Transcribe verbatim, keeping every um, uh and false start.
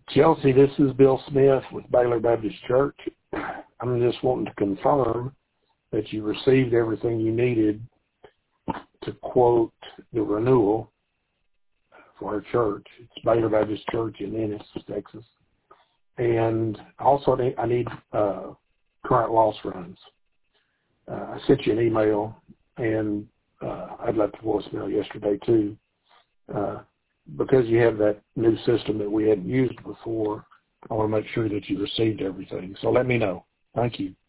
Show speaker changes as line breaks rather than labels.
Chelsea, this is Bill Smith with Baylor Baptist Church. I'm just wanting to confirm that you received everything you needed to quote the renewal for our church. It's Baylor Baptist Church in Ennis, Texas. And also I need uh, current loss runs. Uh, I sent you an email, and uh, I'd left a voicemail yesterday too. Uh, because you have that new system that we hadn't used before, I want to make sure that you received everything. So let me know. Thank you.